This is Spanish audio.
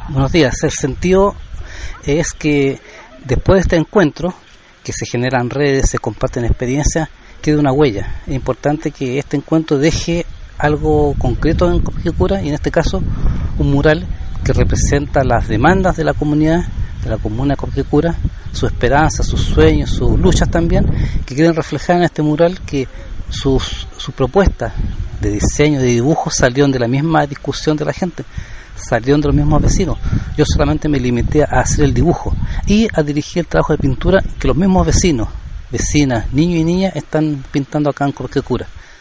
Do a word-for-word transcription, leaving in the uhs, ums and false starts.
Buenos días. El sentido es que después de este encuentro, que se generan redes, se comparten experiencias, quede una huella. Es importante que este encuentro deje algo concreto en Copquecura, y en este caso un mural que representa las demandas de la comunidad, de la comuna de Copquecura, sus esperanzas, sus sueños, sus luchas también, que quieren reflejar en este mural que sus, sus propuestas de diseño, de dibujo, salieron de la misma discusión de la gente, salieron de los mismos vecinos. Yo solamente me limité a hacer el dibujo y a dirigir el trabajo de pintura que los mismos vecinos, vecinas, niños y niñas están pintando acá en Copquecura.